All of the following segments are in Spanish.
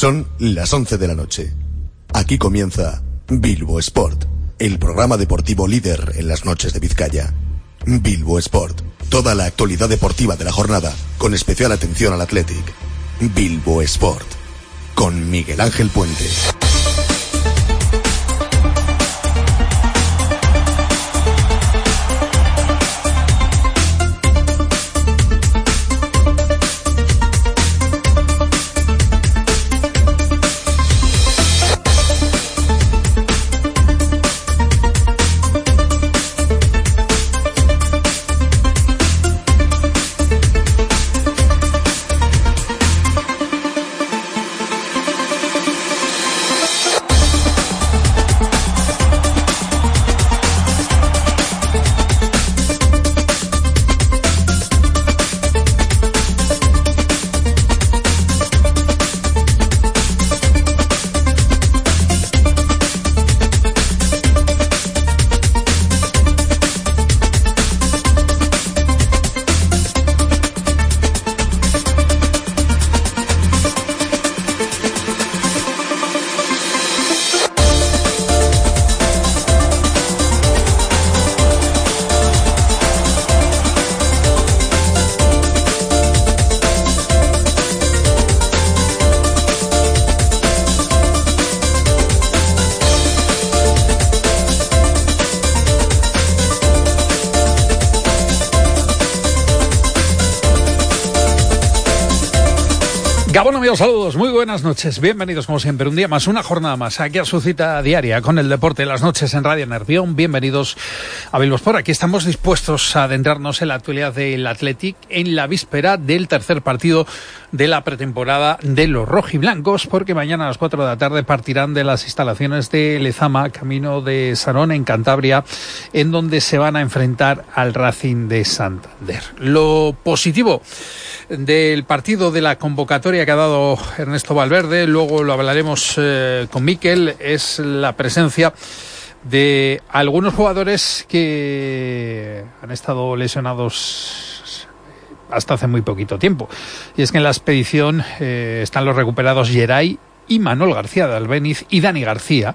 Son las 11 de la noche. Aquí comienza Bilbo Sport, el programa deportivo líder en las noches de Vizcaya. Bilbo Sport, toda la actualidad deportiva de la jornada, con especial atención al Athletic. Bilbo Sport, con Miguel Ángel Puente. Gabón, amigos, saludos, muy buenas noches, bienvenidos como siempre, un día más, una jornada más, aquí a su cita diaria con el deporte de las noches en Radio Nervión. Bienvenidos a Bilbo Sport. Aquí estamos dispuestos a adentrarnos en la actualidad del Athletic en la víspera del tercer partido de la pretemporada de los rojiblancos, porque mañana a las 4 de la tarde partirán de las instalaciones de Lezama, camino de Sarón, en Cantabria, en donde se van a enfrentar al Racing de Santander. Lo positivo del partido, de la convocatoria que ha dado Ernesto Valverde, luego lo hablaremos con Mikel, es la presencia de algunos jugadores que han estado lesionados hasta hace muy poquito tiempo. Y es que en la expedición están los recuperados Geray y Manuel García de Albéniz y Dani García,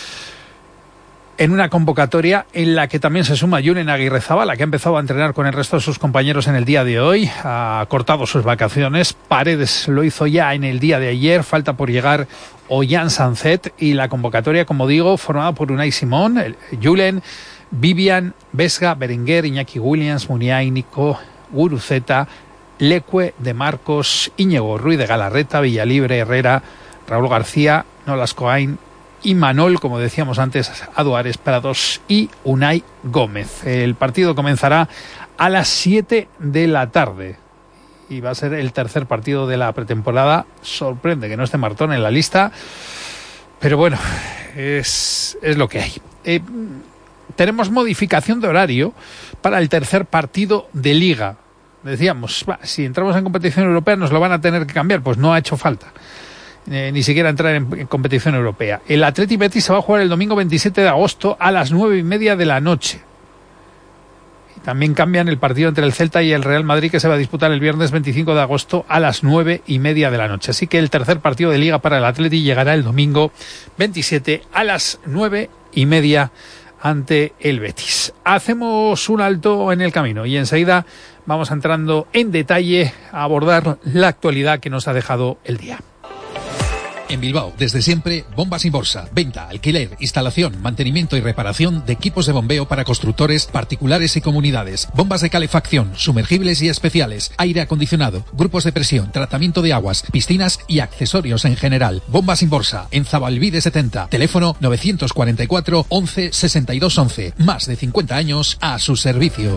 en una convocatoria en la que también se suma Julen Aguirrezabala, que ha empezado a entrenar con el resto de sus compañeros en el día de hoy, ha cortado sus vacaciones. Paredes lo hizo ya en el día de ayer, falta por llegar Ollán Sanzet, y la convocatoria, como digo, formada por Unai Simón, Julen, Vivian, Vesga, Berenguer, Iñaki Williams, Muniain, Nico, Guruceta, Leque, De Marcos, Íñigo Ruiz de Galarreta, Villalibre, Herrera, Raúl García, Nolas Coain y Manol, como decíamos antes, Aduares, Prados y Unai Gómez. El partido comenzará a las 7 de la tarde y va a ser el tercer partido de la pretemporada. Sorprende que no esté Martón en la lista, pero bueno, es lo que hay. Tenemos modificación de horario para el tercer partido de Liga. Decíamos, si entramos en competición europea nos lo van a tener que cambiar, pues no ha hecho falta. Ni siquiera entrar en competición europea. El Athletic Betis se va a jugar el domingo 27 de agosto a las 9:30 de la noche. Y también cambian el partido entre el Celta y el Real Madrid, que se va a disputar el viernes 25 de agosto a las 9:30 de la noche. Así que el tercer partido de Liga para el Athletic llegará el domingo 27 a las 9:30 ante el Betis. Hacemos un alto en el camino y enseguida vamos entrando en detalle a abordar la actualidad que nos ha dejado el día. En Bilbao, desde siempre, Bombas Inborsa. Venta, alquiler, instalación, mantenimiento y reparación de equipos de bombeo para constructores, particulares y comunidades. Bombas de calefacción, sumergibles y especiales, aire acondicionado, grupos de presión, tratamiento de aguas, piscinas y accesorios en general. Bombas Inborsa, en Zabalbide 70. Teléfono 944 11 62 11. Más de 50 años a su servicio.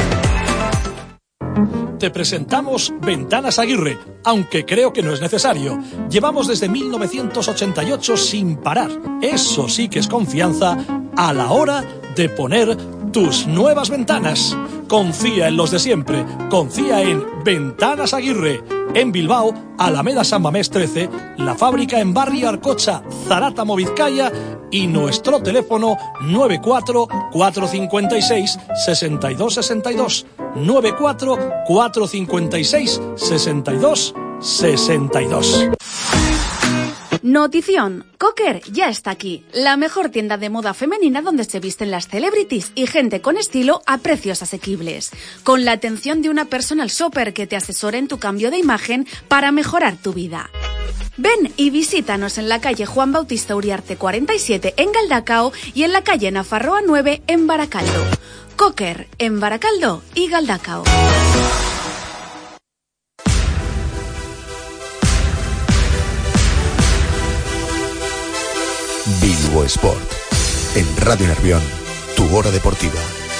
Te presentamos Ventanas Aguirre, aunque creo que no es necesario. Llevamos desde 1988 sin parar. Eso sí que es confianza a la hora de poner tus nuevas ventanas. Confía en los de siempre. Confía en Ventanas Aguirre. En Bilbao, Alameda San Mamés 13, la fábrica en Barrio Arcocha, Zarátamo, Vizcaya, y nuestro teléfono 94 456 62 62. 94 456 62 62. Notición, Cocker ya está aquí, la mejor tienda de moda femenina donde se visten las celebrities y gente con estilo a precios asequibles. Con la atención de una personal shopper que te asesora en tu cambio de imagen para mejorar tu vida. Ven y visítanos en la calle Juan Bautista Uriarte 47 en Galdacao y en la calle Nafarroa 9 en Baracaldo. Cocker en Baracaldo y Galdacao. Bilbo Sport. En Radio Nervión, tu hora deportiva.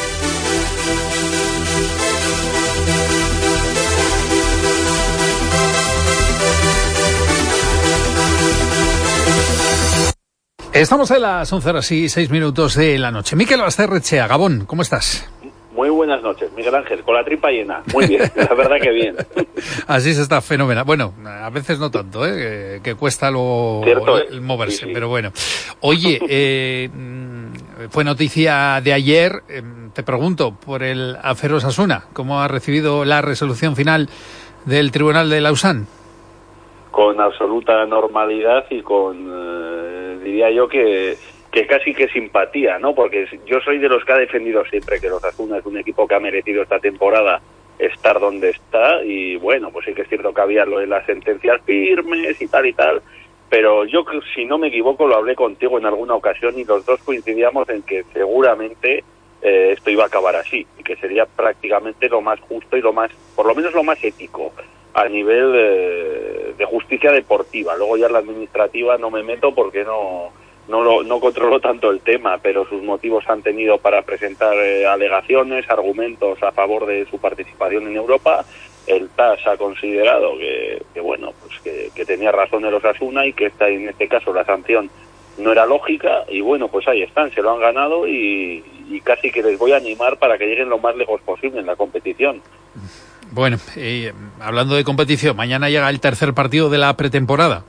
Estamos en las 11:06 de la noche. Mikel Basterrechea, Gabón, ¿cómo estás? Muy buenas noches, Miguel Ángel, con la tripa llena. Muy bien, la verdad que bien. Así se está fenomenal. Bueno, a veces no tanto, que cuesta luego el moverse, sí. Pero bueno. Oye, fue noticia de ayer, te pregunto, por el Afer Osasuna, ¿cómo ha recibido la resolución final del Tribunal de Lausanne? Con absoluta normalidad y con, diría yo que casi que simpatía, ¿no? Porque yo soy de los que ha defendido siempre que el Osasuna es un equipo que ha merecido esta temporada estar donde está, y bueno, pues sí que es cierto que había lo de las sentencias firmes y tal, pero yo, si no me equivoco, lo hablé contigo en alguna ocasión y los dos coincidíamos en que seguramente esto iba a acabar así, y que sería prácticamente lo más justo y lo más, por lo menos lo más ético a nivel de justicia deportiva. Luego ya en la administrativa no me meto porque no controlo tanto el tema, pero sus motivos han tenido para presentar alegaciones, argumentos a favor de su participación en Europa. El TAS ha considerado que bueno, pues que tenía razón el Osasuna y que en este caso la sanción no era lógica, y bueno, pues ahí están, se lo han ganado y casi que les voy a animar para que lleguen lo más lejos posible en la competición. Bueno, hablando de competición, mañana llega el tercer partido de la pretemporada.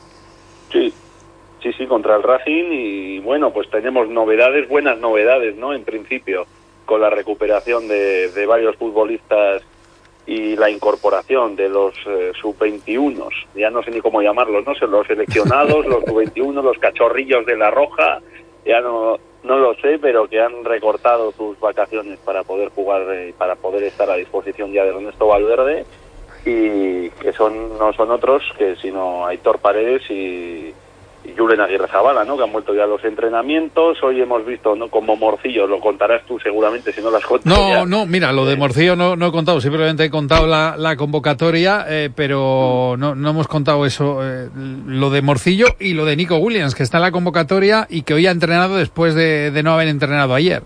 Sí, contra el Racing, y bueno, pues tenemos novedades, buenas novedades, ¿no? En principio, con la recuperación de varios futbolistas y la incorporación de los sub-21, ya no sé ni cómo llamarlos, ¿no? Los seleccionados, los sub-21, los cachorrillos de la Roja, ya no lo sé, pero que han recortado sus vacaciones para poder jugar, para poder estar a disposición ya de Ernesto Valverde, y que no son otros que sino Aitor Paredes y Julen Aguirrezabala, ¿no? Que han vuelto ya a los entrenamientos. Hoy hemos visto, ¿no? Como Morcillo, lo contarás tú seguramente si no las contado. No, mira, lo de Morcillo no he contado, simplemente he contado la convocatoria, pero no hemos contado eso, lo de Morcillo y lo de Nico Williams, que está en la convocatoria y que hoy ha entrenado después de no haber entrenado ayer.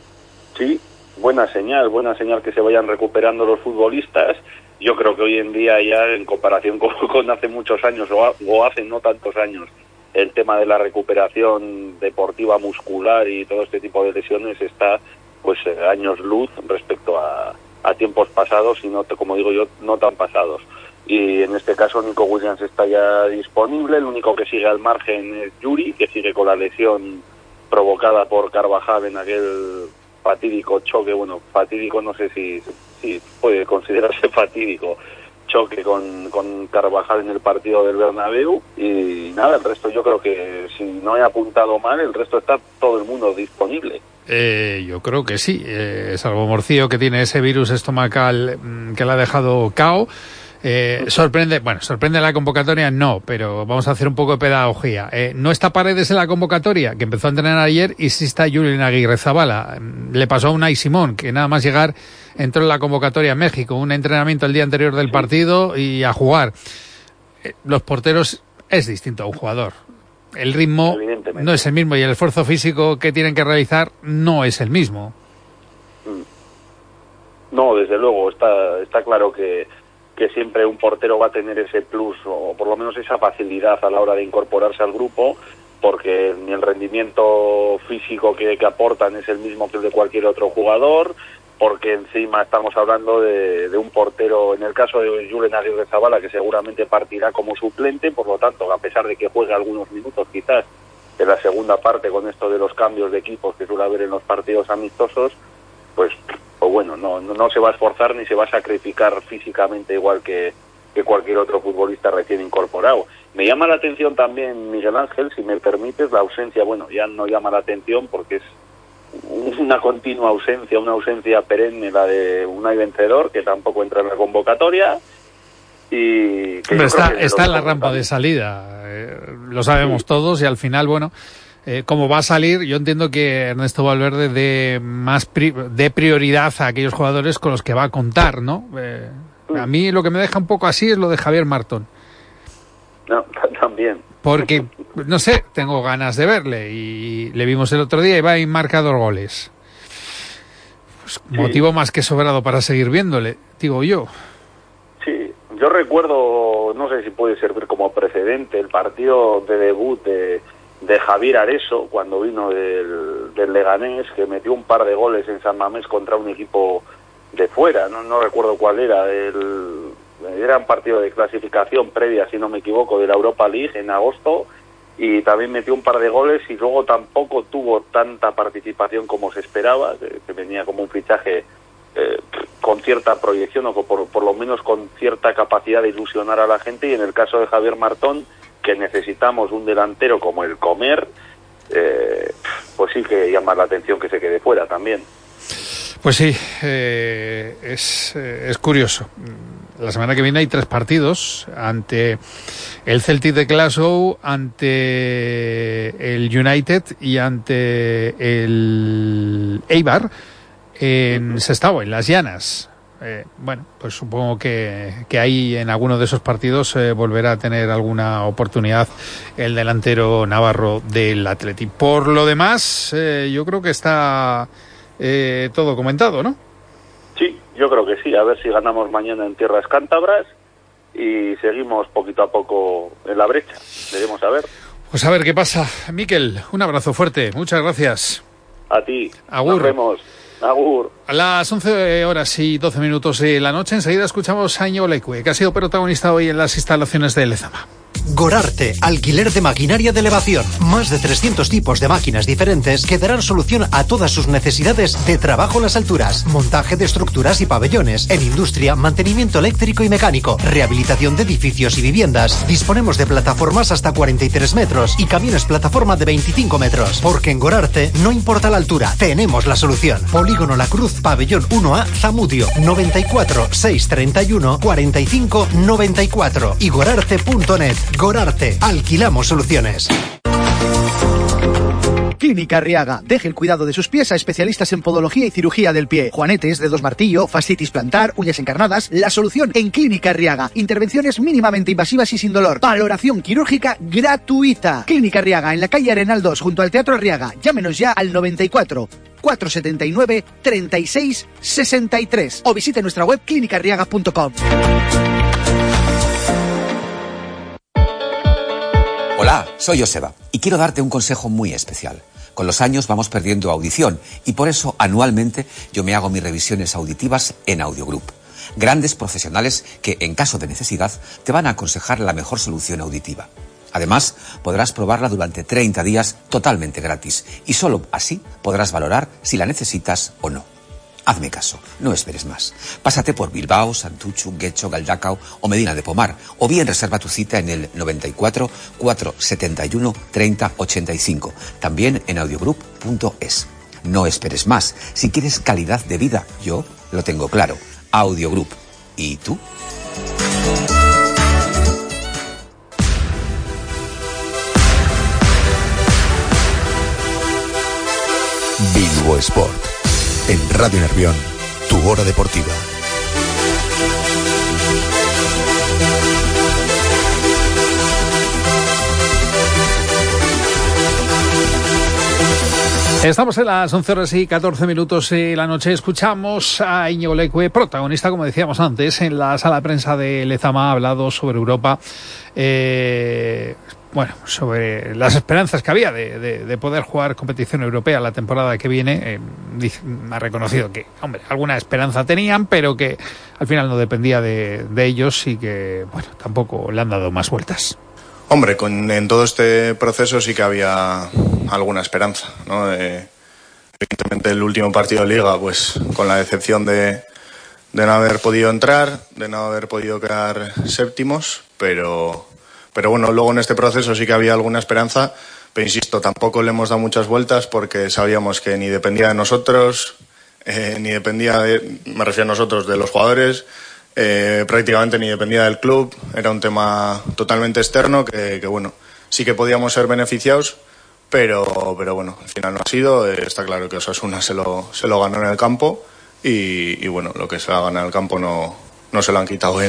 Sí, buena señal que se vayan recuperando los futbolistas. Yo creo que hoy en día ya, en comparación con hace muchos años o hace no tantos años, el tema de la recuperación deportiva muscular y todo este tipo de lesiones está pues años luz respecto a tiempos pasados y no, como digo yo, no tan pasados. Y en este caso Nico Williams está ya disponible. El único que sigue al margen es Yuri, que sigue con la lesión provocada por Carvajal en aquel fatídico choque, bueno, fatídico no sé si puede considerarse fatídico, choque con Carvajal en el partido del Bernabéu. Y nada, el resto yo creo que, si no he apuntado mal, el resto está todo el mundo disponible. Yo creo que sí, salvo Morcillo, que tiene ese virus estomacal que le ha dejado cao. ¿Sorprende la convocatoria? No, pero vamos a hacer un poco de pedagogía. No está Paredes en la convocatoria, que empezó a entrenar ayer, y sí está Julen Aguirrezabala. Le pasó a Unai Simón, que nada más llegar entró en la convocatoria en México, un entrenamiento el día anterior del partido y a jugar. Los porteros es distinto a un jugador. El ritmo no es el mismo y el esfuerzo físico que tienen que realizar no es el mismo. No, desde luego, está claro que siempre un portero va a tener ese plus, o por lo menos esa facilidad a la hora de incorporarse al grupo, porque ni el rendimiento físico que aportan es el mismo que el de cualquier otro jugador, porque encima estamos hablando de un portero, en el caso de Julen Aguirrezabala, que seguramente partirá como suplente, por lo tanto, a pesar de que juegue algunos minutos quizás en la segunda parte con esto de los cambios de equipos que suele haber en los partidos amistosos, pues bueno, no se va a esforzar ni se va a sacrificar físicamente igual que cualquier otro futbolista recién incorporado. Me llama la atención también, Miguel Ángel, si me permites, la ausencia. Bueno, ya no llama la atención porque es una continua ausencia, una ausencia perenne, la de Unai Vencedor, que tampoco entra en la convocatoria. Y que está en la rampa de salida, lo sabemos todos, y al final, bueno, como va a salir, yo entiendo que Ernesto Valverde dé prioridad a aquellos jugadores con los que va a contar, ¿no? A mí lo que me deja un poco así es lo de Javier Martón. No, también. Porque, no sé, tengo ganas de verle, y le vimos el otro día y va y marca 2 goles. Pues, motivo más que sobrado para seguir viéndole, digo yo. Sí, yo recuerdo, no sé si puede servir como precedente, el partido de debut de Javier Areso, cuando vino del Leganés, que metió un par de goles en San Mamés contra un equipo de fuera, no recuerdo cuál era, era un partido de clasificación previa, si no me equivoco, de la Europa League en agosto, y también metió un par de goles, y luego tampoco tuvo tanta participación como se esperaba, que venía como un fichaje con cierta proyección, o por lo menos con cierta capacidad de ilusionar a la gente. Y en el caso de Javier Martón, que necesitamos un delantero como el Comer, pues sí que llama la atención que se quede fuera también. Pues sí, es curioso. La semana que viene hay 3 partidos, ante el Celtic de Glasgow, ante el United y ante el Eibar en Sestao, en Las Llanas. Bueno, pues supongo que ahí en alguno de esos partidos volverá a tener alguna oportunidad el delantero navarro del Athletic. Por lo demás, yo creo que está todo comentado, ¿no? Sí, yo creo que sí. A ver si ganamos mañana en tierras cántabras y seguimos poquito a poco en la brecha. Veremos a ver. Pues a ver qué pasa. Mikel, un abrazo fuerte. Muchas gracias. A ti. Agur. Nos vemos. Agur. A las 11:12 de la noche, enseguida escuchamos a Íñigo Leque, que ha sido protagonista hoy en las instalaciones de Lezama. Gorarte, alquiler de maquinaria de elevación. Más de 300 tipos de máquinas diferentes que darán solución a todas sus necesidades de trabajo en las alturas, montaje de estructuras y pabellones, en industria, mantenimiento eléctrico y mecánico, rehabilitación de edificios y viviendas. Disponemos de plataformas hasta 43 metros y camiones plataforma de 25 metros. Porque en Gorarte no importa la altura, tenemos la solución. Polígono La Cruz, pabellón 1A, Zamudio, 94 631 45 94 y gorarte.net. Gorarte, alquilamos soluciones. Clínica Arriaga. Deje el cuidado de sus pies a especialistas en podología y cirugía del pie. Juanetes, dedos martillo, fascitis plantar, uñas encarnadas. La solución en Clínica Arriaga. Intervenciones mínimamente invasivas y sin dolor. Valoración quirúrgica gratuita. Clínica Arriaga, en la calle Arenal 2, junto al Teatro Arriaga. Llámenos ya al 94 479 36 63 o visite nuestra web clinicarriaga.com. Hola, soy Joseba y quiero darte un consejo muy especial. Con los años vamos perdiendo audición y por eso anualmente yo me hago mis revisiones auditivas en Audiogroup. Grandes profesionales que, en caso de necesidad, te van a aconsejar la mejor solución auditiva. Además, podrás probarla durante 30 días totalmente gratis y solo así podrás valorar si la necesitas o no. Hazme caso, no esperes más. Pásate por Bilbao, Santuchu, Guecho, Galdacao o Medina de Pomar, o bien reserva tu cita en el 94 471 30 85, también en audiogroup.es. No esperes más. Si quieres calidad de vida, yo lo tengo claro. Audiogroup. ¿Y tú? Bilbo Sport. En Radio Nervión, tu hora deportiva. Estamos en las 11:14 de la noche. Escuchamos a Íñigo Leque, protagonista, como decíamos antes, en la sala de prensa de Lezama. Ha hablado sobre Europa, sobre las esperanzas que había de poder jugar competición europea la temporada que viene. Ha reconocido que, alguna esperanza tenían, pero que al final no dependía de ellos y que, tampoco le han dado más vueltas. Hombre, en todo este proceso sí que había alguna esperanza, ¿no? Evidentemente el último partido de Liga, pues con la decepción de no haber podido entrar, de no haber podido quedar séptimos, pero bueno, luego en este proceso sí que había alguna esperanza, pero insisto, tampoco le hemos dado muchas vueltas porque sabíamos que ni dependía de nosotros, ni dependía me refiero a nosotros, de los jugadores, prácticamente ni dependía del club, era un tema totalmente externo que bueno, sí que podíamos ser beneficiados, pero bueno, al final no ha sido. Está claro que Osasuna se lo ganó en el campo y bueno, lo que se ha ganado en el campo no se lo han quitado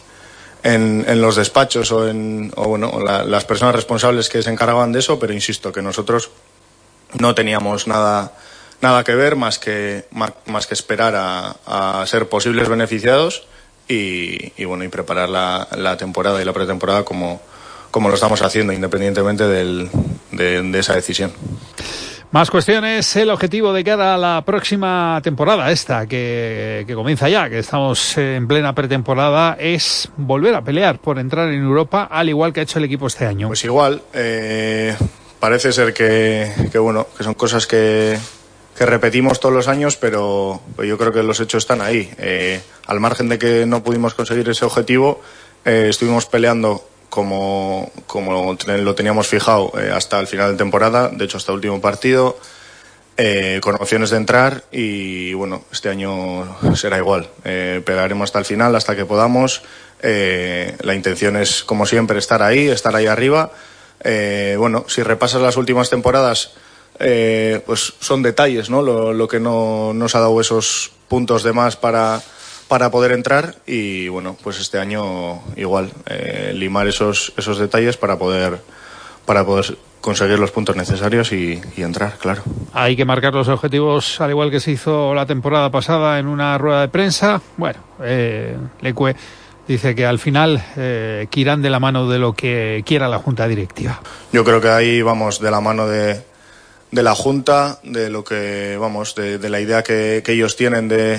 en los despachos o bueno, las personas responsables que se encargaban de eso, pero insisto que nosotros no teníamos nada que ver más que esperar a ser posibles beneficiados y bueno, y preparar la temporada y la pretemporada como lo estamos haciendo, independientemente de esa decisión. Más cuestiones. El objetivo de cara a la próxima temporada, esta que comienza ya, que estamos en plena pretemporada, es volver a pelear por entrar en Europa, al igual que ha hecho el equipo este año. Pues igual, parece ser que bueno, que son cosas que repetimos todos los años, pero yo creo que los hechos están ahí. Al margen de que no pudimos conseguir ese objetivo, estuvimos peleando como lo teníamos fijado hasta el final de temporada, de hecho hasta el último partido, con opciones de entrar y bueno, este año será igual. Pelearemos hasta el final, hasta que podamos. La intención es, como siempre, estar ahí arriba. Bueno, si repasas las últimas temporadas, pues son detalles, ¿no? Lo que no nos ha dado esos puntos de más para poder entrar y bueno, pues este año igual, limar esos detalles para poder conseguir los puntos necesarios y entrar, claro. Hay que marcar los objetivos al igual que se hizo la temporada pasada en una rueda de prensa. Bueno, Lecue dice que al final que irán de la mano de lo que quiera la Junta Directiva. Yo creo que ahí vamos de la mano de la Junta, de lo que vamos, de la idea que ellos tienen de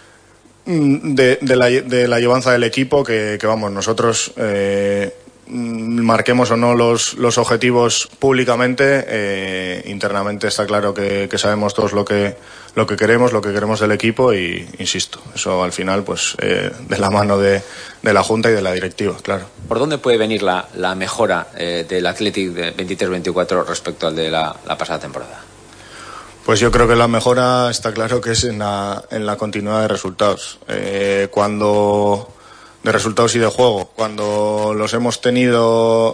la llevanza del equipo, que vamos, nosotros marquemos o no los objetivos públicamente, internamente está claro que sabemos todos lo que queremos del equipo y insisto, eso al final pues de la mano de la Junta y de la directiva, claro. ¿Por dónde puede venir la mejora del Athletic de 23-24 respecto al de la pasada temporada? Pues yo creo que la mejora está claro que es en la continuidad de resultados. De resultados y de juego. Cuando los hemos tenido,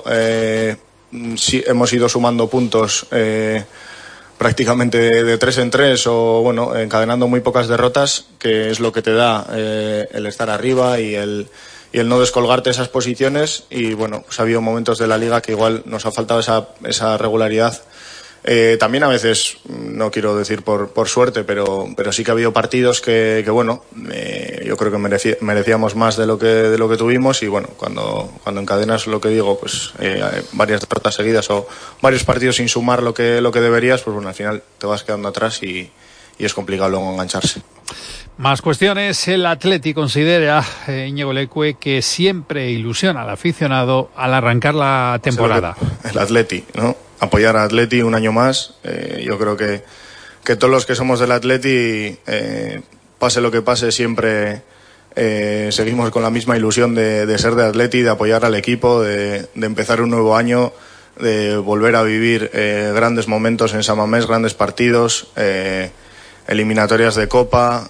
hemos ido sumando puntos prácticamente de 3 en 3 o bueno, encadenando muy pocas derrotas, que es lo que te da el estar arriba y el no descolgarte esas posiciones. Y bueno, pues ha habido momentos de la liga que igual nos ha faltado esa regularidad. También a veces, no quiero decir por suerte, pero sí que ha habido partidos que bueno, yo creo que merecíamos más de lo que tuvimos y bueno, cuando encadenas lo que digo, pues varias derrotas seguidas o varios partidos sin sumar lo que deberías, pues bueno, al final te vas quedando atrás y es complicado luego engancharse. Más cuestiones. El Atleti considera, Íñigo Lecue, que siempre ilusiona al aficionado al arrancar la temporada. El Atleti, ¿no? Apoyar a Atleti un año más. Yo creo que todos los que somos del Atleti, pase lo que pase, siempre seguimos con la misma ilusión de ser de Atleti, de apoyar al equipo, de empezar un nuevo año, de volver a vivir grandes momentos en San Mamés, grandes partidos, eliminatorias de Copa,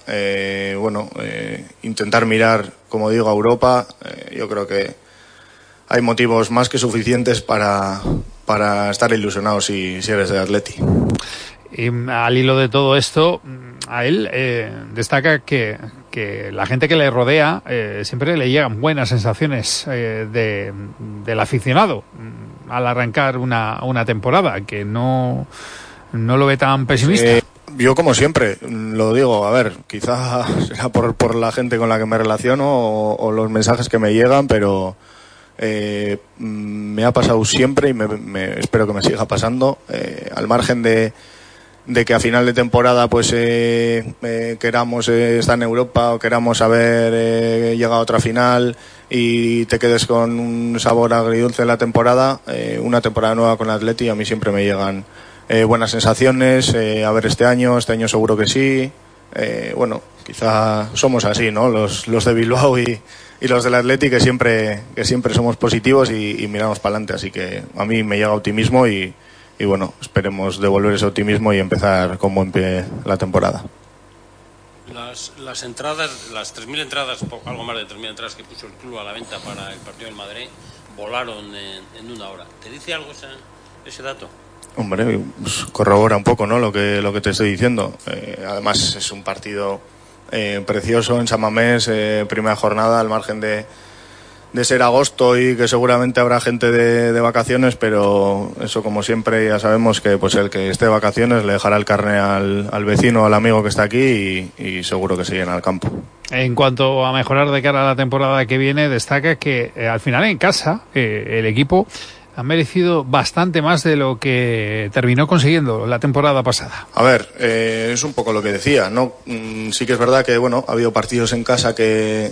intentar mirar, como digo, a Europa. Yo creo que hay motivos más que suficientes para estar ilusionados si eres de Atleti. Y al hilo de todo esto, a él destaca que la gente que le rodea siempre le llegan buenas sensaciones del aficionado al arrancar una temporada, que no lo ve tan pesimista. Yo, como siempre, lo digo, a ver, quizá será por la gente con la que me relaciono o los mensajes que me llegan, pero me ha pasado siempre y espero que me siga pasando, al margen de que a final de temporada pues queramos estar en Europa o queramos haber llegado a otra final y te quedes con un sabor agridulce en la temporada, una temporada nueva con Atleti, a mí siempre me llegan buenas sensaciones. A ver, este año seguro que sí, bueno, quizá somos así, ¿no? Los de Bilbao y los del Athletic que siempre somos positivos y miramos para adelante, así que a mí me llega optimismo y bueno, esperemos devolver ese optimismo y empezar con buen pie la temporada. Las entradas, las 3.000 entradas, algo más de 3.000 entradas que puso el club a la venta para el partido del Madrid, volaron en una hora. ¿Te dice algo ese dato? Hombre, pues corrobora un poco, ¿no? Lo que te estoy diciendo. Además es un partido precioso en San Mamés, primera jornada, al margen de ser agosto y que seguramente habrá gente de vacaciones, pero eso, como siempre, ya sabemos que pues el que esté de vacaciones le dejará el carné al vecino, al amigo que está aquí y seguro que se llena el campo. En cuanto a mejorar de cara a la temporada que viene, destaca que al final en casa el equipo ha merecido bastante más de lo que terminó consiguiendo la temporada pasada. A ver, es un poco lo que decía, ¿no? Sí que es verdad que, bueno, ha habido partidos en casa que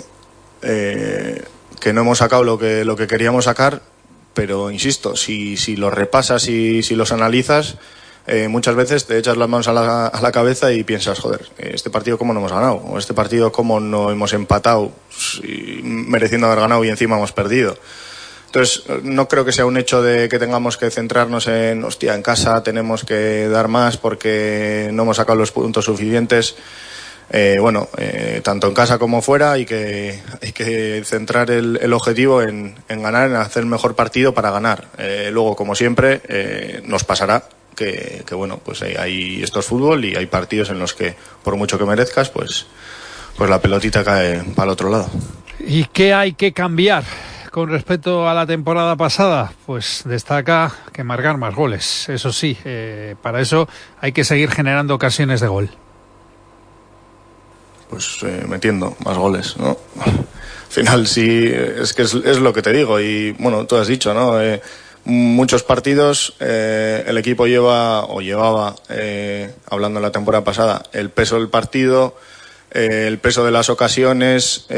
no hemos sacado lo que queríamos sacar, pero insisto, si los repasas y si los analizas, muchas veces te echas las manos a la cabeza y piensas, joder, este partido cómo no hemos ganado, o este partido cómo no hemos empatado, mereciendo haber ganado y encima hemos perdido. Entonces, no creo que sea un hecho de que tengamos que centrarnos en, hostia, en casa tenemos que dar más porque no hemos sacado los puntos suficientes. Tanto en casa como fuera hay que centrar el objetivo en ganar, en hacer el mejor partido para ganar. Luego, como siempre, nos pasará que bueno, pues hay esto es fútbol y hay partidos en los que, por mucho que merezcas, pues la pelotita cae para el otro lado. ¿Y qué hay que cambiar con respecto a la temporada pasada? Pues destaca que marcar más goles. Eso sí, para eso hay que seguir generando ocasiones de gol. Pues metiendo más goles, ¿no? Al final sí, es que es lo que te digo y bueno, tú has dicho, ¿no? Muchos partidos el equipo llevaba, hablando de la temporada pasada, el peso del partido, el peso de las ocasiones,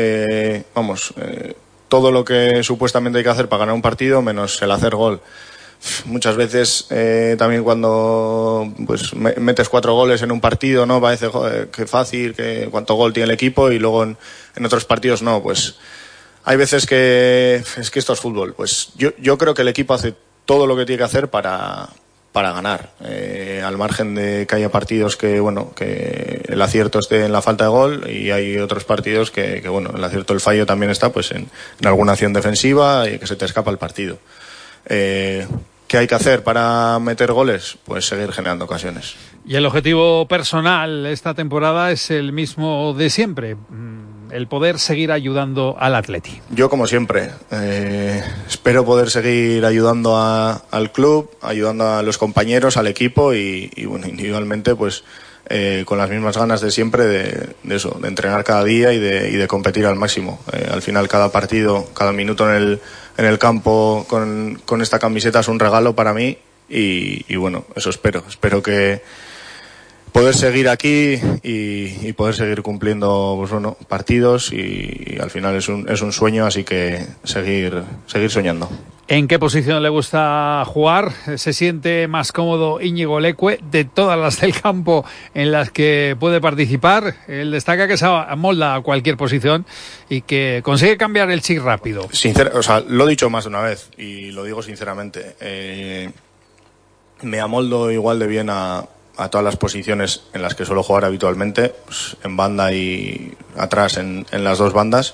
todo lo que supuestamente hay que hacer para ganar un partido menos el hacer gol. Muchas veces también cuando pues metes 4 goles en un partido, no parece, joder, qué fácil, que cuánto gol tiene el equipo, y luego en otros partidos no. Pues hay veces que es que esto es fútbol. Pues yo creo que el equipo hace todo lo que tiene que hacer para ganar, al margen de que haya partidos que el acierto esté en la falta de gol, y hay otros partidos que el acierto, el fallo también está pues en alguna acción defensiva y que se te escapa el partido. ¿Qué hay que hacer para meter goles? Pues seguir generando ocasiones. Y el objetivo personal esta temporada es el mismo de siempre, el poder seguir ayudando al Atleti. Yo, como siempre, espero poder seguir ayudando al club, ayudando a los compañeros, al equipo y individualmente pues con las mismas ganas de siempre de entrenar cada día y de competir al máximo. Al final, cada partido, cada minuto en el campo con esta camiseta es un regalo para mí y bueno, eso espero que poder seguir aquí y poder seguir cumpliendo partidos, y al final es un sueño, así que seguir soñando. ¿En qué posición le gusta jugar? ¿Se siente más cómodo Íñigo Leque de todas las del campo en las que puede participar? Él destaca que se amolda a cualquier posición y que consigue cambiar el chip rápido. Lo he dicho más de una vez y lo digo sinceramente. Me amoldo igual de bien a todas las posiciones en las que suelo jugar habitualmente, pues en banda y atrás en las dos bandas.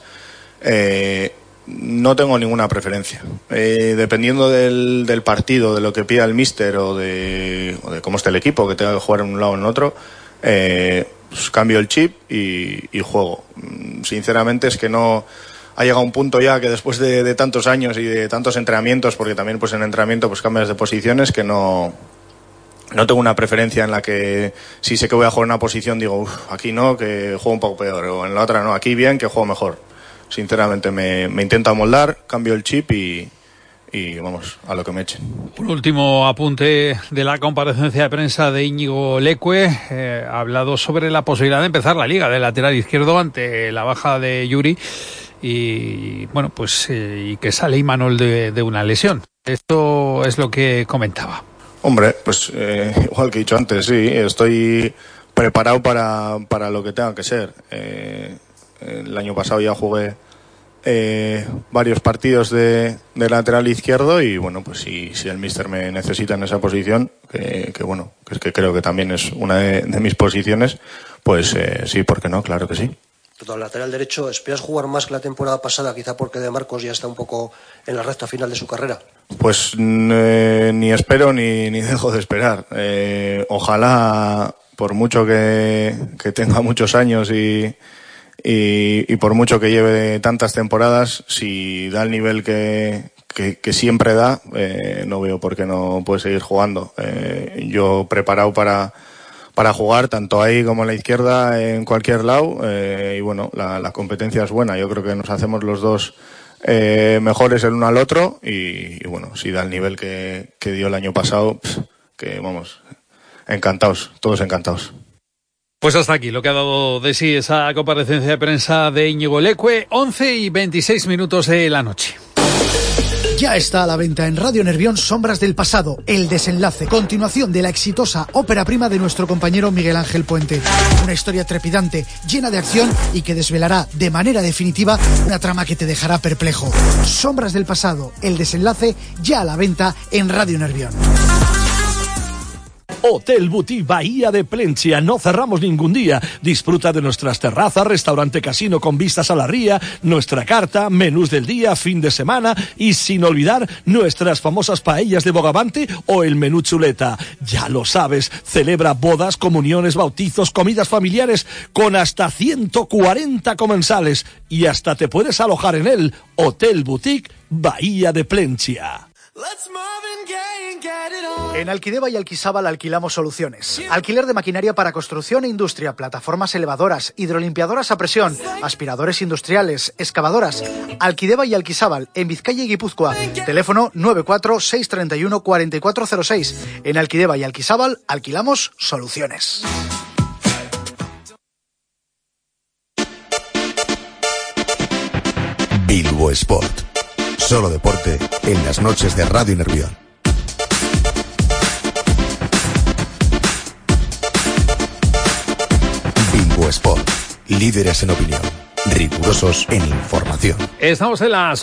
No tengo ninguna preferencia. Dependiendo del partido, de lo que pida el míster o de cómo esté el equipo, que tenga que jugar en un lado o en otro, pues cambio el chip y juego. Sinceramente es que no ha llegado un punto ya que después de tantos años y de tantos entrenamientos, porque también pues en entrenamiento pues cambias de posiciones, que no tengo una preferencia en la que si sé que voy a jugar en una posición digo, aquí no, que juego un poco peor, o en la otra no, aquí bien, que juego mejor. Sinceramente me intento amoldar, cambio el chip y vamos, a lo que me echen. Un último apunte de la comparecencia de prensa de Íñigo Leque. Ha hablado sobre la posibilidad de empezar la liga de lateral izquierdo ante la baja de Yuri y bueno, pues y que sale Imanol de una lesión. Esto es lo que comentaba. Hombre, pues igual que he dicho antes, sí, estoy preparado para lo que tenga que ser. El año pasado ya jugué varios partidos de lateral izquierdo y bueno, pues si el míster me necesita en esa posición, que es que creo que también es una de mis posiciones, pues sí, ¿por qué no? Claro que sí. Al lateral derecho, ¿esperas jugar más que la temporada pasada, quizá porque De Marcos ya está un poco en la recta final de su carrera? Pues ni espero ni dejo de esperar. Ojalá, por mucho que tenga muchos años y por mucho que lleve tantas temporadas, si da el nivel que siempre da, no veo por qué no puede seguir jugando. Yo preparado para jugar tanto ahí como en la izquierda, en cualquier lado, y bueno, la competencia es buena. Yo creo que nos hacemos los dos mejores el uno al otro y bueno, si da el nivel que dio el año pasado, que vamos, encantados, todos encantados. Pues hasta aquí lo que ha dado de sí esa comparecencia de prensa de Íñigo Leque, 11:26 de la noche. Ya está a la venta en Radio Nervión Sombras del Pasado, el desenlace, continuación de la exitosa ópera prima de nuestro compañero Miguel Ángel Puente. Una historia trepidante, llena de acción y que desvelará de manera definitiva una trama que te dejará perplejo. Sombras del Pasado, el desenlace, ya a la venta en Radio Nervión. Hotel Boutique Bahía de Plencia, no cerramos ningún día. Disfruta de nuestras terrazas, restaurante casino con vistas a la ría, nuestra carta, menús del día, fin de semana y sin olvidar nuestras famosas paellas de bogavante o el menú chuleta. Ya lo sabes, celebra bodas, comuniones, bautizos, comidas familiares con hasta 140 comensales y hasta te puedes alojar en el Hotel Boutique Bahía de Plencia. En Alquideva y Alquisábal alquilamos soluciones. Alquiler de maquinaria para construcción e industria, plataformas elevadoras, hidrolimpiadoras a presión, aspiradores industriales, excavadoras. Alquideva y Alquisábal, en Vizcaya y Guipúzcoa. Teléfono 94-631-4406. En Alquideva y Alquisábal alquilamos soluciones. Bilbo Sport. Solo deporte en las noches de Radio Nervión. Bilbo Sport. Líderes en opinión. Rigurosos en información. Estamos en las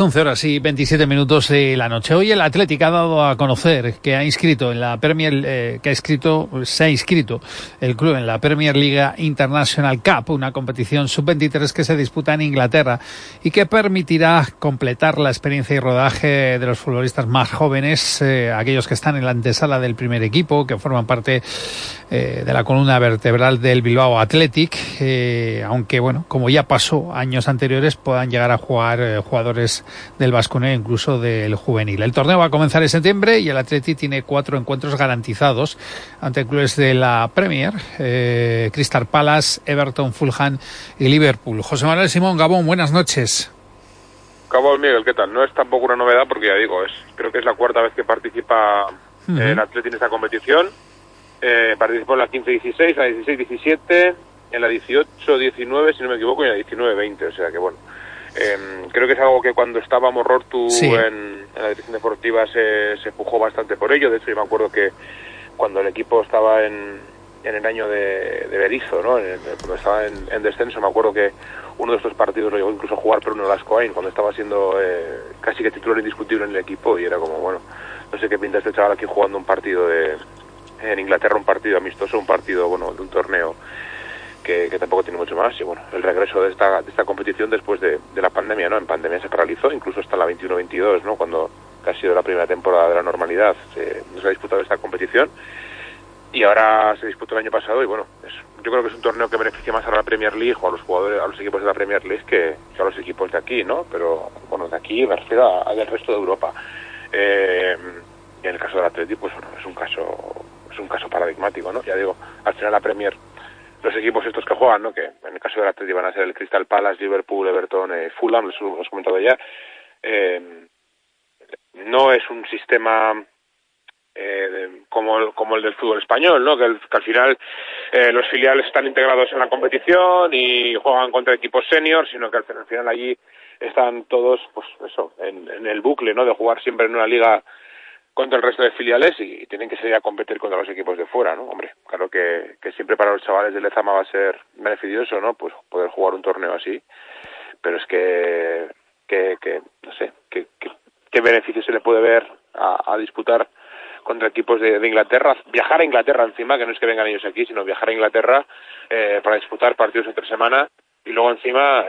11:27 de la noche. Hoy el Athletic ha dado a conocer que ha inscrito en la Premier, se ha inscrito el club en la Premier League International Cup, una competición sub-23 que se disputa en Inglaterra y que permitirá completar la experiencia y rodaje de los futbolistas más jóvenes, aquellos que están en la antesala del primer equipo, que forman parte de la columna vertebral del Bilbao Athletic, aunque bueno, como ya pasó años anteriores, puedan llegar a jugar jugadores del Baskonia, incluso del juvenil. El torneo va a comenzar en septiembre y el Athletic tiene 4 encuentros garantizados ante clubes de la Premier, Crystal Palace, Everton, Fulham y Liverpool. José Manuel Simón, Gabón, buenas noches. Gabón, Miguel, ¿qué tal? No es tampoco una novedad porque ya digo, creo que es la cuarta vez que participa el Athletic en esta competición. Participó en la 15-16, la 16-17, en la 18-19, si no me equivoco, y en la 19-20, o sea que bueno, creo que es algo que cuando estaba Morortu en la dirección deportiva se pujó bastante por ello. De hecho, yo me acuerdo que cuando el equipo estaba en el año de Berizzo, ¿no? Cuando estaba en descenso, me acuerdo que uno de estos partidos lo llegó incluso a jugar Bruno Lascoain, cuando estaba siendo casi que titular indiscutible en el equipo, y era como, bueno, no sé qué pinta este chaval aquí jugando un partido en Inglaterra, un partido amistoso, un partido, bueno, de un torneo que tampoco tiene mucho más. Y bueno, el regreso de esta competición después de la pandemia, ¿no? En pandemia se paralizó, incluso hasta la 21-22, ¿no? Cuando ha sido la primera temporada de la normalidad, no se ha disputado esta competición, y ahora se disputó el año pasado. Y bueno, yo creo que es un torneo que beneficia más a la Premier League o a los jugadores, a los equipos de la Premier League que a los equipos de aquí, ¿no? Pero bueno, de aquí me refiero al resto de Europa. Y en el caso del Athletic, pues bueno, es un caso paradigmático, ¿no? Ya digo, al final la Premier, los equipos estos que juegan, ¿no? Que en el caso del Athletic van a ser el Crystal Palace, Liverpool, Everton, Fulham, les hemos comentado ya. No es un sistema como el del fútbol español, ¿no? Que al final los filiales están integrados en la competición y juegan contra equipos seniors, sino que al final allí están todos, pues eso, en el bucle, ¿no? De jugar siempre en una liga contra el resto de filiales y tienen que salir a competir contra los equipos de fuera, ¿no? Hombre, claro que siempre para los chavales de Lezama va a ser beneficioso, ¿no? Pues poder jugar un torneo así, pero es que no sé, qué beneficio se le puede ver a disputar contra equipos de Inglaterra, viajar a Inglaterra encima, que no es que vengan ellos aquí, sino viajar a Inglaterra para disputar partidos entre semana y luego encima,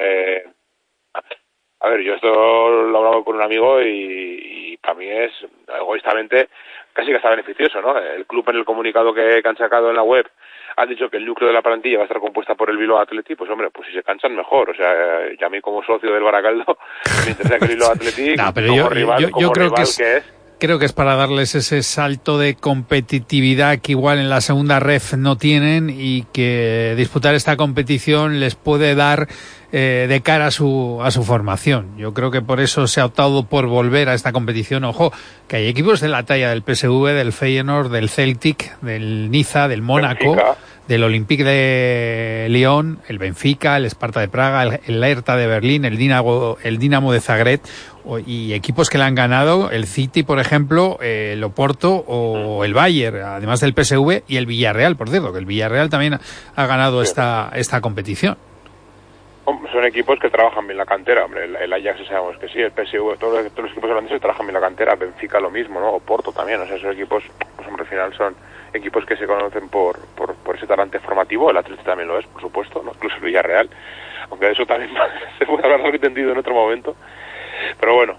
a ver, yo esto lo he hablado con un amigo y para mí es, egoístamente, casi que está beneficioso, ¿no? El club en el comunicado que han sacado en la web han dicho que el núcleo de la plantilla va a estar compuesta por el Bilbao Athletic, pues hombre, pues si se cansan mejor, o sea, ya a mí como socio del Baracaldo me interesa que el Bilbao Athletic como rival que es. Creo que es para darles ese salto de competitividad que igual en la segunda ref no tienen y que disputar esta competición les puede dar de cara a su formación. Yo creo que por eso se ha optado por volver a esta competición. Ojo, que hay equipos de la talla del PSV, del Feyenoord, del Celtic, del Niza, del Mónaco, del Olympique de Lyon, el Benfica, el Sparta de Praga, el Hertha de Berlín, el Dinamo de Zagreb, y equipos que le han ganado, el City, por ejemplo, el Oporto o el Bayern, además del PSV, y el Villarreal, por cierto, que el Villarreal también ha ganado esta competición. Son equipos que trabajan bien la cantera, hombre, el Ajax sabemos que sí, el PSV, todos los equipos holandeses trabajan bien la cantera, Benfica lo mismo, ¿no? Oporto también, o sea, esos equipos, pues hombre, al final son equipos que se conocen por ese talante formativo, el Atlético también lo es, por supuesto, ¿no? Incluso el Villarreal, aunque de eso también se puede hablar algo entendido en otro momento, pero bueno,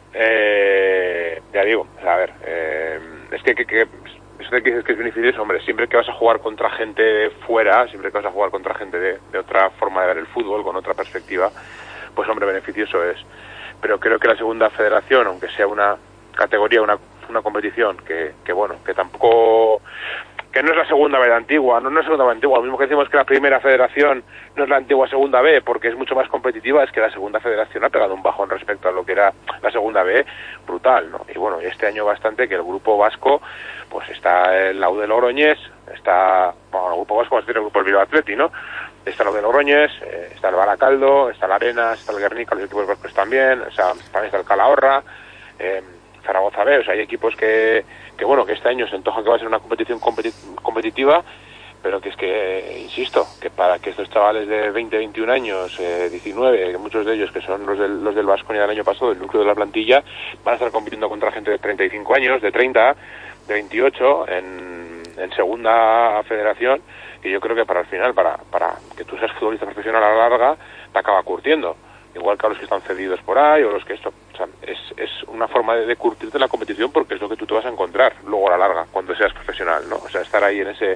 ya digo, a ver, es que eso de que dices que es beneficioso, hombre, siempre que vas a jugar contra gente de fuera, siempre que vas a jugar contra gente de otra forma de ver el fútbol, con otra perspectiva, pues hombre, beneficioso es. Pero creo que la segunda federación, aunque sea una categoría, una competición que bueno, que tampoco, que no es la segunda B de antigua, no es la segunda B de antigua, lo mismo que decimos que la primera federación no es la antigua segunda B porque es mucho más competitiva, es que la segunda federación ha pegado un bajón respecto a lo que era la segunda B, brutal, ¿no? Y bueno, este año bastante que el grupo vasco, pues está el Lau de Logroñés, está, bueno, el grupo vasco, vamos a decir el grupo del Bilbao Athletic, ¿no? Está el Lau de Logroñés, está el Baracaldo, está el Arenas, está el Guernica, los equipos vascos también, o sea, también está el Calahorra, Zaragoza B, o sea, hay equipos que bueno, que este año se antoja que va a ser una competición competitiva, pero que es que, insisto, que para que estos chavales de 20, 21 años, 19, que muchos de ellos que son los del Baskonia del año pasado, el núcleo de la plantilla, van a estar compitiendo contra gente de 35 años, de 30, de 28, en segunda federación, y yo creo que para el final, para que tú seas futbolista profesional a la larga, te acaba curtiendo. Igual que a los que están cedidos por ahí, o los que esto, o sea, es una forma de curtirte la competición porque es lo que tú te vas a encontrar luego a la larga, cuando seas profesional, ¿no? O sea, estar ahí en ese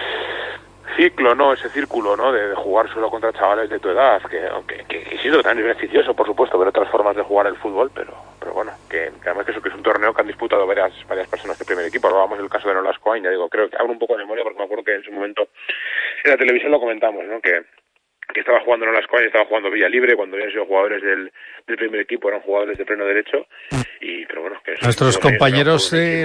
ciclo, ¿no? Ese círculo, ¿no? De jugar solo contra chavales de tu edad, que sí, también es beneficioso, por supuesto, ver otras formas de jugar el fútbol, pero bueno, que además que eso que es un torneo que han disputado varias personas del primer equipo. Hablábamos del caso de Nolascoain, ya digo, creo que abro un poco de memoria porque me acuerdo que en su momento en la televisión lo comentamos, ¿no? Que estaba jugando en Nolascoain, estaba jugando Villalibre, cuando habían sido jugadores del primer equipo, eran jugadores de pleno derecho, pero bueno, que nuestros compañeros de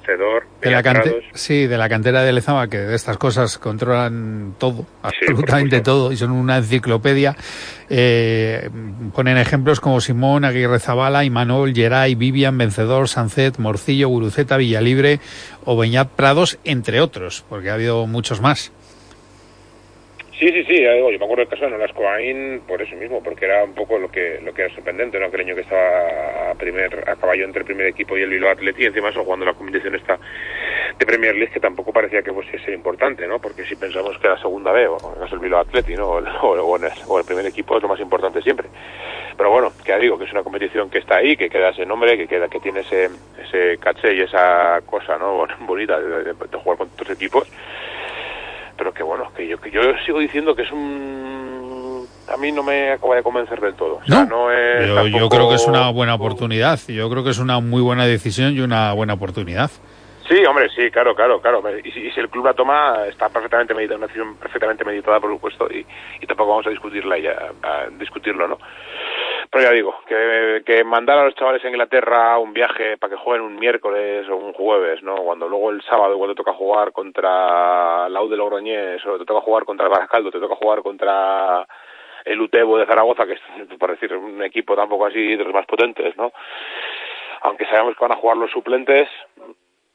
la cantera de Lezama, que de estas cosas controlan todo, absolutamente todo, y son una enciclopedia, ponen ejemplos como Simón, Aguirre Zabala, Imanol, Geray, Vivian, Vencedor, Sancet, Morcillo, Guruceta, Villalibre o Beñat Prados, entre otros, porque ha habido muchos más. Sí, yo me acuerdo del caso de Nolascoain por eso mismo, porque era un poco lo que era sorprendente, ¿no? Que el año que estaba a caballo entre el primer equipo y el Bilbao Athletic, y encima eso jugando la competición esta de Premier League, que tampoco parecía que fuese ser importante, ¿no? Porque si pensamos que la segunda B, o en el caso del Bilbao Athletic, ¿no? O el primer equipo es lo más importante siempre. Pero bueno, que ya digo, que es una competición que está ahí, que queda ese nombre, que tiene ese caché y esa cosa, ¿no? Bonita de jugar con otros equipos. Pero que bueno, que yo sigo diciendo que es a mí no me acaba de convencer del todo. O sea, no es tampoco... Yo creo que es una buena oportunidad. Yo creo que es una muy buena decisión y una buena oportunidad. Sí, hombre, sí, claro. Y si el club la toma, está perfectamente meditada, una decisión perfectamente meditada, por supuesto, y tampoco vamos a discutirlo, ¿no? Pero ya digo, que mandar a los chavales a Inglaterra un viaje para que jueguen un miércoles o un jueves, ¿no? Cuando luego el sábado, cuando te toca jugar contra Lau de Logroñés, o te toca jugar contra el Baracaldo, te toca jugar contra el Utebo de Zaragoza, que es, por decir, un equipo tampoco así de los más potentes, ¿no? Aunque sabemos que van a jugar los suplentes,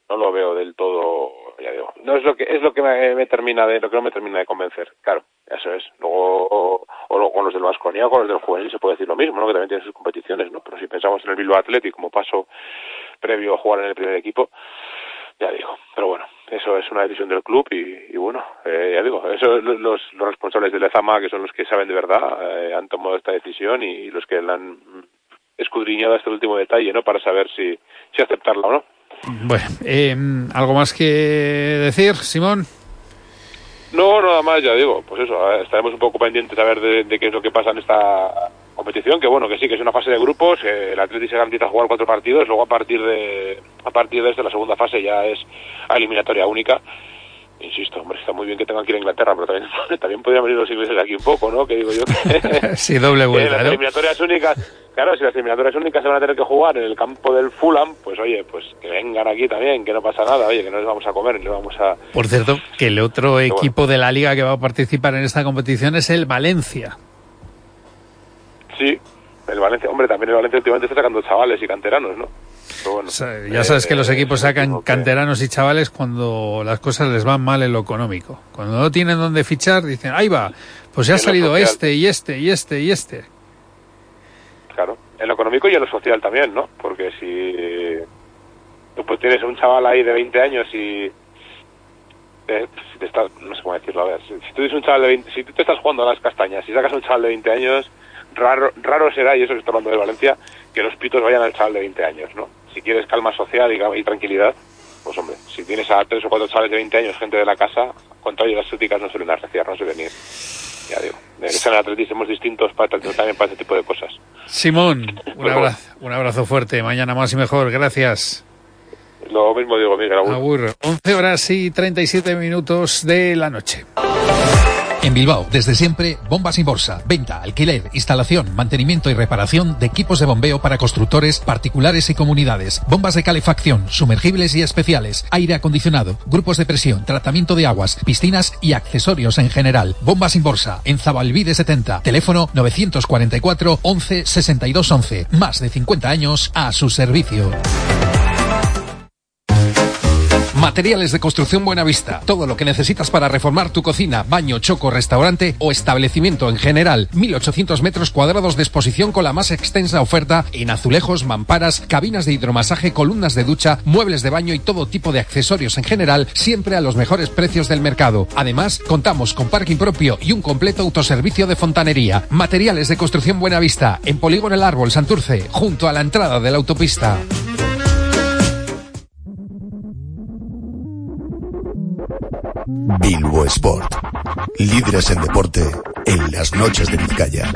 no lo veo del todo, ya digo, no es lo que me termina de, lo que no me termina de convencer, claro, eso es. Luego, o con los del Baskonia o con los del Juvenil se puede decir lo mismo, ¿no? Que también tienen sus competiciones, ¿no? Pero si pensamos en el Bilbao Athletic como paso previo a jugar en el primer equipo, ya digo, pero bueno, eso es una decisión del club y bueno, ya digo, eso los responsables del Lezama, que son los que saben de verdad, han tomado esta decisión y los que la han escudriñado hasta el último detalle, ¿no? Para saber si aceptarla o no. Bueno, ¿algo más que decir, Simón? No, nada más, ya digo, pues eso, estaremos un poco pendientes a ver de qué es lo que pasa en esta competición, que bueno, que sí, que es una fase de grupos, el Atleti se garantiza jugar 4 partidos, luego a partir de esta, la segunda fase ya es a eliminatoria única. Insisto, hombre, está muy bien que tengan que ir a Inglaterra, pero también podrían venir los ingleses aquí un poco, ¿no? Que digo yo que... sí, doble vuelta, las eliminatorias únicas, claro, si las eliminatorias únicas se van a tener que jugar en el campo del Fulham, pues oye, pues que vengan aquí también, que no pasa nada, oye, que no les vamos a comer, ni les vamos a... Por cierto, que el otro equipo de la Liga que va a participar en esta competición es el Valencia. Sí, el Valencia, hombre, también el Valencia últimamente está sacando chavales y canteranos, ¿no? Pero bueno, o sea, ya sabes que los equipos sacan canteranos y chavales cuando las cosas les van mal en lo económico. Cuando no tienen dónde fichar, dicen, ahí va, pues ya ha salido este y este y este y este. Claro, en lo económico y en lo social también, ¿no? Porque si tú pues tienes un chaval ahí de 20 años y... no sé cómo decirlo, a ver, si tú tienes un chaval de 20, si tú te estás jugando a las castañas y sacas un chaval de 20 años, raro será, y eso que estoy hablando de Valencia, que los pitos vayan al chaval de 20 años, ¿no? Si quieres calma social y tranquilidad, pues hombre, si tienes a 3 o 4 chavales de 20 años, gente de la casa, contra las críticas no suelen arreciar, no suelen ir. Ya digo, de que sean atletismos distintos también para este tipo de cosas. Simón, un abrazo fuerte, mañana más y mejor, gracias. Lo mismo digo, Miguel. Agur. 11:37 de la noche. En Bilbao, desde siempre, Bombas Inborsa. Venta, alquiler, instalación, mantenimiento y reparación de equipos de bombeo para constructores, particulares y comunidades. Bombas de calefacción, sumergibles y especiales, aire acondicionado, grupos de presión, tratamiento de aguas, piscinas y accesorios en general. Bombas Inborsa, en Zabalbide 70. Teléfono 944 11 62 11. Más de 50 años a su servicio. Materiales de Construcción Buenavista. Todo lo que necesitas para reformar tu cocina, baño, choco, restaurante o establecimiento en general. 1.800 metros cuadrados de exposición con la más extensa oferta en azulejos, mamparas, cabinas de hidromasaje, columnas de ducha, muebles de baño y todo tipo de accesorios en general, siempre a los mejores precios del mercado. Además, contamos con parking propio y un completo autoservicio de fontanería. Materiales de Construcción Buenavista, en Polígono El Árbol, Santurce, junto a la entrada de la autopista. Bilbo Sport, líderes en deporte en las noches de Vizcaya.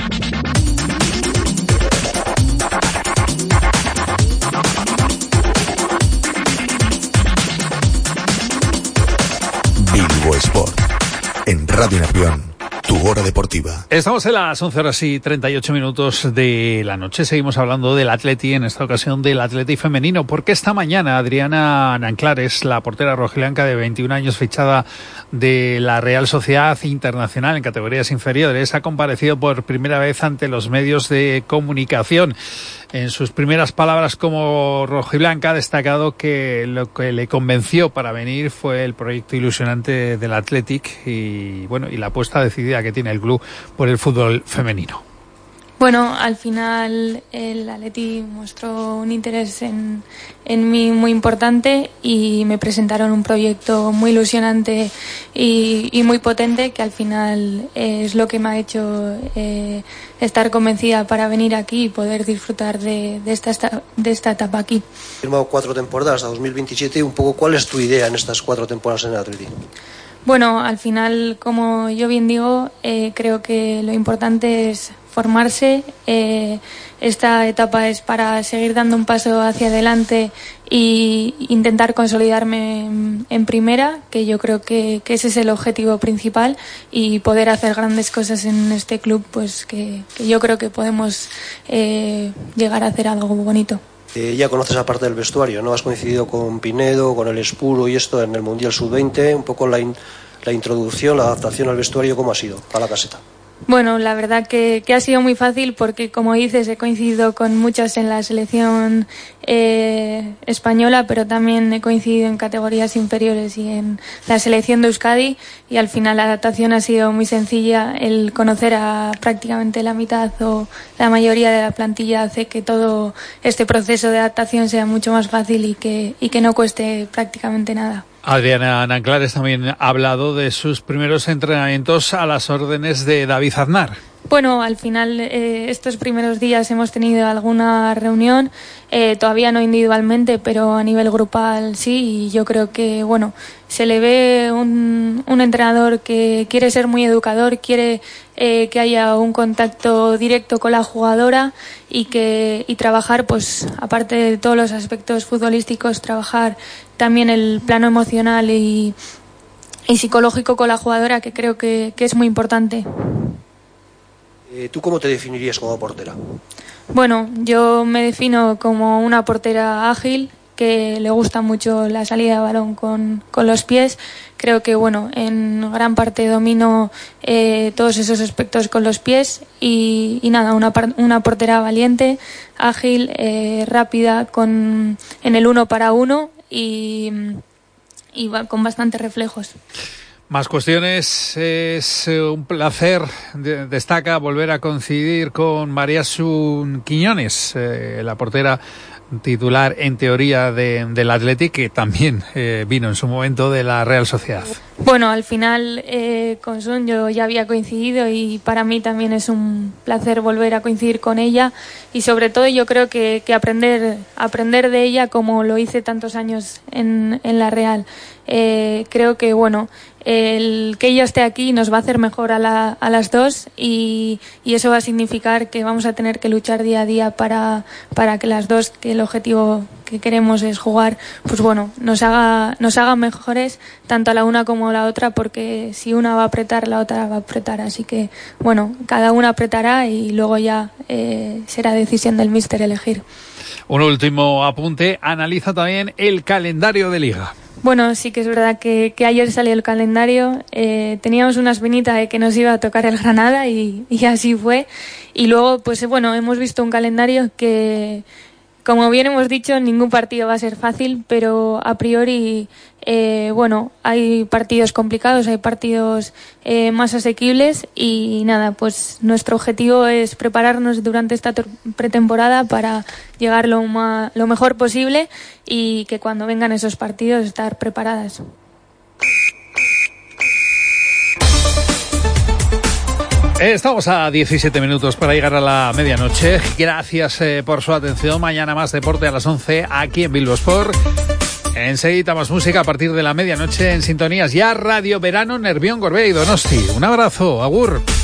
Bilbo Sport, en Radio Nervión, tu hora deportiva. Estamos en las 11:38 de la noche. Seguimos hablando del Atleti, en esta ocasión del Atleti femenino, porque esta mañana Adriana Nanclares, la portera rojiblanca de 21 años, fichada de la Real Sociedad Internacional en categorías inferiores, ha comparecido por primera vez ante los medios de comunicación. En sus primeras palabras como rojiblanca ha destacado que lo que le convenció para venir fue el proyecto ilusionante del Athletic y la apuesta decidida que tiene el club por el fútbol femenino. Bueno, al final el Atleti mostró un interés en mí muy importante y me presentaron un proyecto muy ilusionante y muy potente, que al final es lo que me ha hecho estar convencida para venir aquí y poder disfrutar de esta etapa aquí. He firmado 4 temporadas hasta 2027. Un poco, ¿cuál es tu idea en estas 4 temporadas en el Atleti? Bueno, al final, como yo bien digo, creo que lo importante es formarse. Esta etapa es para seguir dando un paso hacia adelante e intentar consolidarme en primera, que yo creo que ese es el objetivo principal, y poder hacer grandes cosas en este club, pues que yo creo que podemos llegar a hacer algo bonito. Ya conoces aparte del vestuario, ¿no? Has coincidido con Pinedo, con el Espuro y esto en el Mundial Sub-20, un poco la introducción, la adaptación al vestuario, ¿cómo ha sido para la caseta? Bueno, la verdad que ha sido muy fácil porque, como dices, he coincidido con muchas en la selección española, pero también he coincidido en categorías inferiores y en la selección de Euskadi, y al final la adaptación ha sido muy sencilla. El conocer a prácticamente la mitad o la mayoría de la plantilla hace que todo este proceso de adaptación sea mucho más fácil y que no cueste prácticamente nada. Adriana Nanclares también ha hablado de sus primeros entrenamientos a las órdenes de David Aznar. Bueno, al final estos primeros días hemos tenido alguna reunión, todavía no individualmente, pero a nivel grupal sí, y yo creo que, bueno, se le ve un entrenador que quiere ser muy educador, quiere que haya un contacto directo con la jugadora y trabajar, pues, aparte de todos los aspectos futbolísticos, trabajar también el plano emocional y psicológico con la jugadora, que creo que es muy importante. ¿Tú cómo te definirías como portera? Bueno, yo me defino como una portera ágil, que le gusta mucho la salida de balón con los pies. Creo que, bueno, en gran parte domino todos esos aspectos con los pies y nada, una portera valiente, ágil, rápida, en el 1 para 1 y con bastantes reflejos. Más cuestiones. Es un placer, destaca, volver a coincidir con María Asun Quiñones, la portera titular en teoría del Athletic, que también vino en su momento de la Real Sociedad. Bueno, al final con Sun yo ya había coincidido y para mí también es un placer volver a coincidir con ella, y sobre todo yo creo que aprender de ella como lo hice tantos años en la Real. Creo que, bueno, el que ella esté aquí nos va a hacer mejor a las dos, y eso va a significar que vamos a tener que luchar día a día para que las dos, que el objetivo que queremos es jugar, pues bueno, nos haga mejores tanto a la una como a la otra, porque si una va a apretar, la otra va a apretar. Así que, bueno, cada una apretará y luego ya será decisión del míster elegir. Un último apunte, analiza también el calendario de Liga. Bueno, sí que es verdad que ayer salió el calendario, teníamos una espinita de que nos iba a tocar el Granada y así fue. Y luego, pues bueno, hemos visto un calendario que, como bien hemos dicho, ningún partido va a ser fácil, pero a priori, bueno, hay partidos complicados, hay partidos más asequibles y nada, pues nuestro objetivo es prepararnos durante esta pretemporada para llegar lo mejor posible y que cuando vengan esos partidos estar preparadas. Estamos a 17 minutos para llegar a la medianoche. Gracias por su atención. Mañana más deporte a las 11 aquí en Bilbo Sport. Enseguida más música a partir de la medianoche en sintonías ya Radio Verano, Nervión, Gorbea y Donosti. Un abrazo, agur.